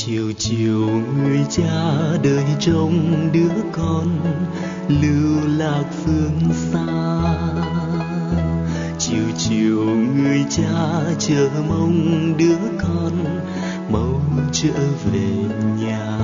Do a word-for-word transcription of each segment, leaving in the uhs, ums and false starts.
chiều chiều người cha đợi trông đứa con lưu lạc phương xa. Chiều chiều người cha chờ mong đứa con mau trở về nhà.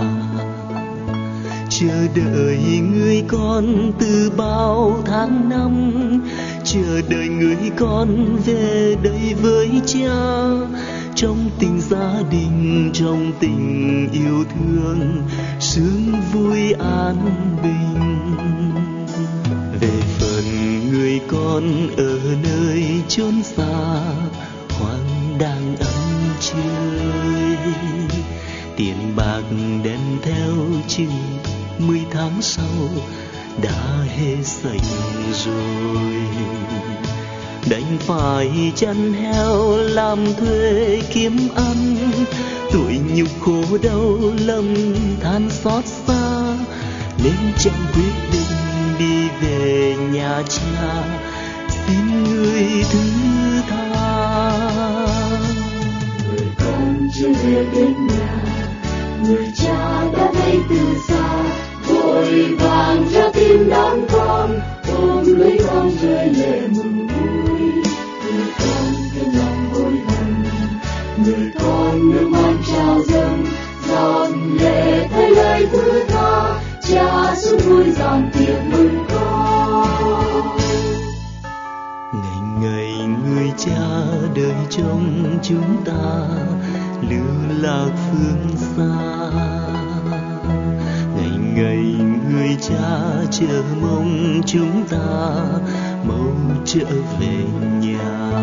Chờ đợi người con từ bao tháng năm, chờ đợi người con về đây với cha. Trong tình gia đình, trong tình yêu thương, sướng vui an bình. Về phần người con ở nơi chốn xa, hoang đang ấm chơi. Tiền bạc đem theo chừng mười tháng sau đã hết sạch rồi. Đành phải chăn heo làm thuê kiếm ăn, tuổi nhục khổ đau lầm than xót xa. Nên chàng quyết định đi về nhà cha, xin người thứ tha. Người con chưa về đến nhà, người cha đã thấy từ xa. Vội vàng ra tìm đón con, ôm lấy con rơi lệ mừng vui. Người con tiếng lòng hối hận, người con nước mắt trào dâng, giọt lệ thay lời thứ tha. Cha xuống vui dọn tiệc mừng con. Ngày ngày người cha đợi trông chúng ta lưu lạc phương xa. Ngày ngày người cha chờ mong chúng ta mau trở về nhà.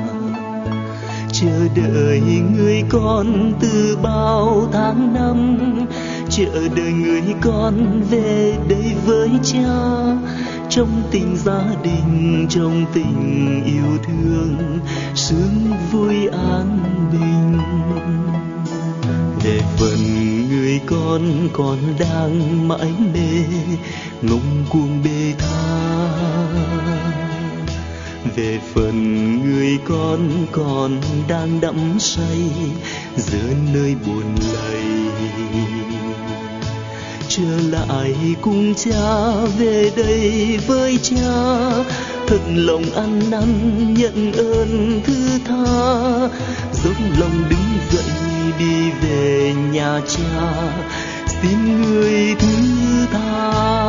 Chờ đợi người con từ bao tháng năm, chờ đợi người con về đây với cha. Trong tình gia đình, trong tình yêu thương, sướng vui an bình. Về phần người con còn đang mãi mê ngông cuồng bê tha. Về phần người con còn đang đắm say giữa nơi buồn lầy. Trở lại cùng cha, về đây với cha, thật lòng ăn năn nhận ơn thứ tha. Dốc lòng đứng dậy đi về nhà cha, xin người thứ tha.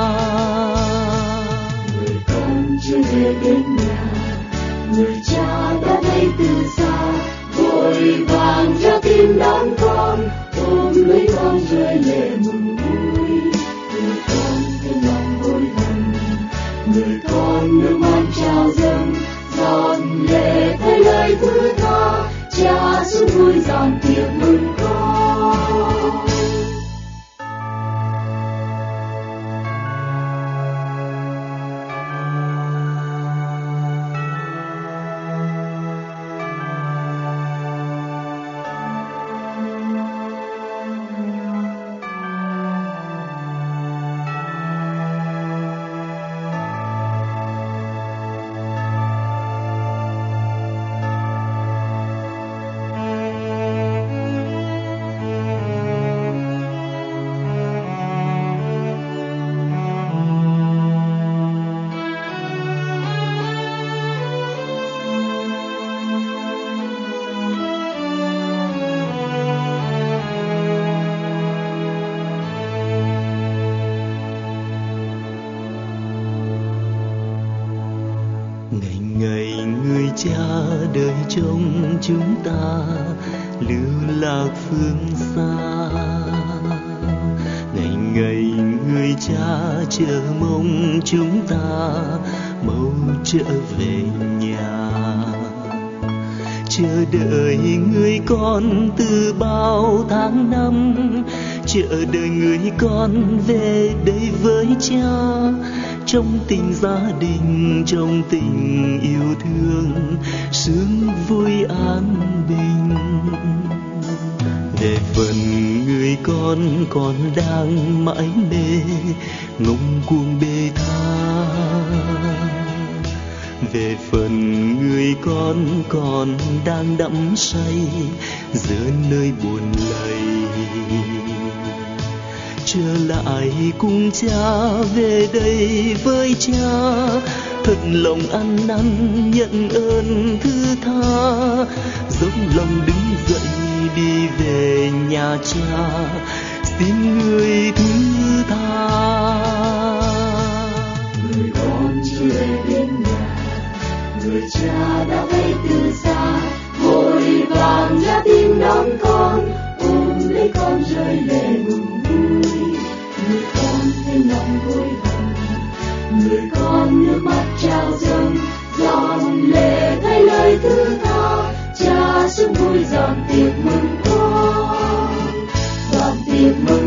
Người con chưa về đến nhà, người cha đã thấy từ xa. Vội vàng ra tìm đón con, ôm lấy con rơi lệ mừng vui. Người con tiếng lòng hối hận, người con nước mắt trào dâng, giọt lệ thay lời thứ tha. Cha xuống vui dọn tiệc mừng con. Ngày ngày người cha đợi trông chúng ta lưu lạc phương xa. Ngày ngày người cha chờ mong chúng ta mau trở về nhà. Chờ đợi người con từ bao tháng năm, chờ đợi người con về đây với cha. Trong tình gia đình, trong tình yêu thương, sướng vui an bình. Về phần người con còn đang mãi mê ngông cuồng bê tha. Về phần người người con còn đang đắm say giữa nơi buồn lầy. Trở lại cùng cha, về đây với cha, thật lòng ăn năn nhận ơn thứ tha, dốc lòng đứng dậy đi về nhà cha, xin người thứ tha. Người con chưa đến nhà, người cha đã thấy từ xa, vội vàng ra tìm đón con, ôm lấy con rơi lệ mừng vui. Người con thấy lòng hối hận, người con nước mắt trào dâng, giọt lệ thay lời thứ tha, cha xuống vui dọn tiệc mừng con, dọn tiệc mừng